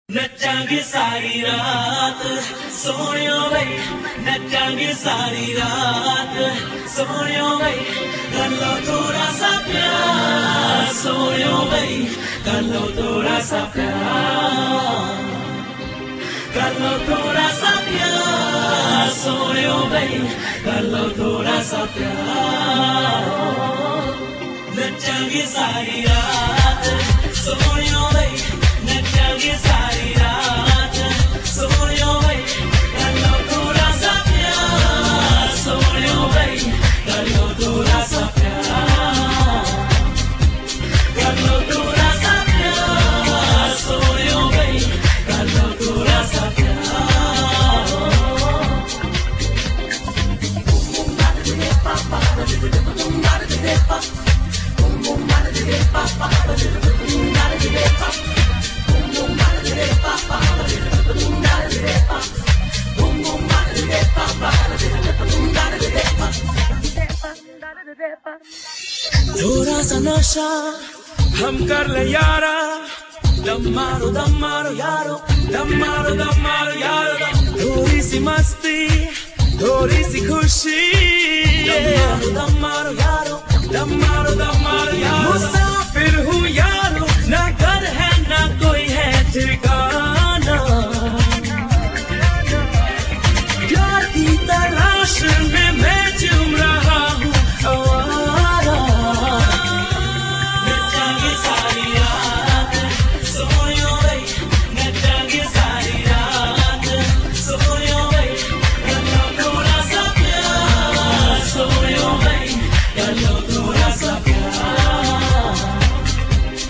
नचांगे सारी रात सोनियो भाई, नचांगे सारी रात सोनियो भाई, कर लो थोड़ा सा प्यार सोनियो भाई, कर लो थोड़ा सा प्यार, कर लो थोड़ा सा प्यार सोनियो भाई, कर लो थोड़ा सा प्यार। नचांगे सारी रात सोनियो भाई, नचांगे सारी रात सोनियो भाई, कर लो थोड़ा सा प्यार सोनियो भाई, कर लो थोड़ा सा प्यार, कर लो थोड़ा सा प्यार सोनियो भाई, कर लो थोड़ा सा प्यार। थोड़ा सा नशा हम कर ले यारा, दम मारो यारो, दम मारो यारो, थोड़ी सी मस्ती थोड़ी सी खुशी, दम मारो यारो, दम मारो यारो, मुसाफिर हूँ यारो, ना घर है ना कोई है ठिकाना, प्यार की तलाश में मैं चूम रहा हूँ आवारा। नचांगे सारी रात सोनियो भाई, नचांगे सारी रात सोनियो भाई, कर लो थोड़ा सा प्यार सोनियो भाई, कर लो थोड़ा सा प्यार,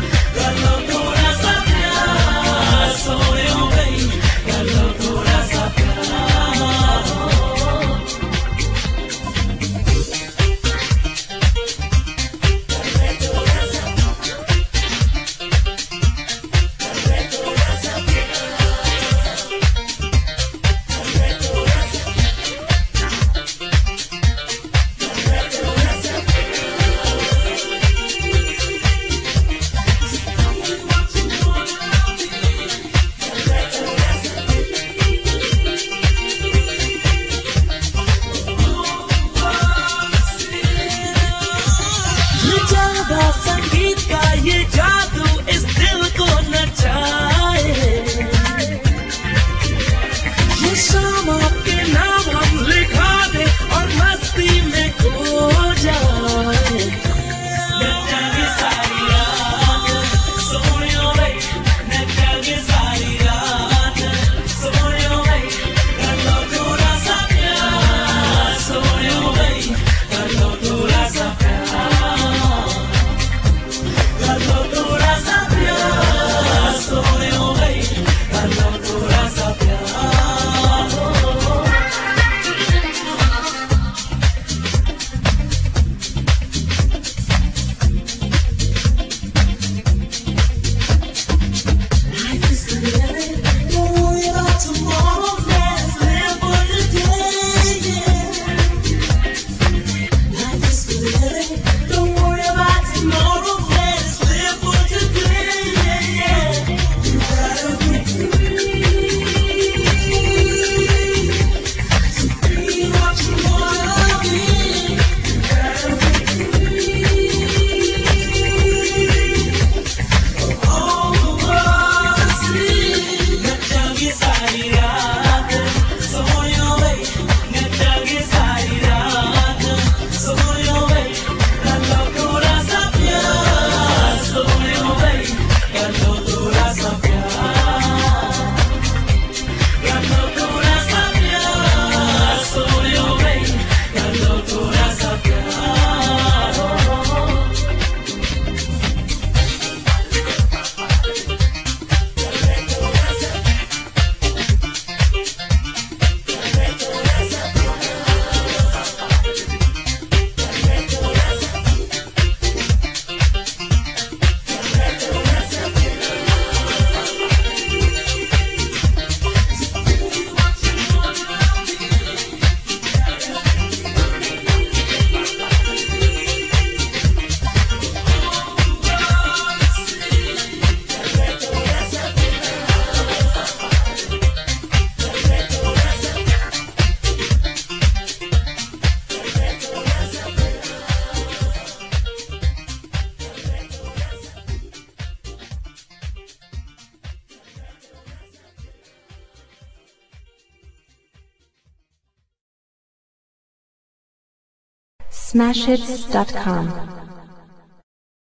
smashhits.com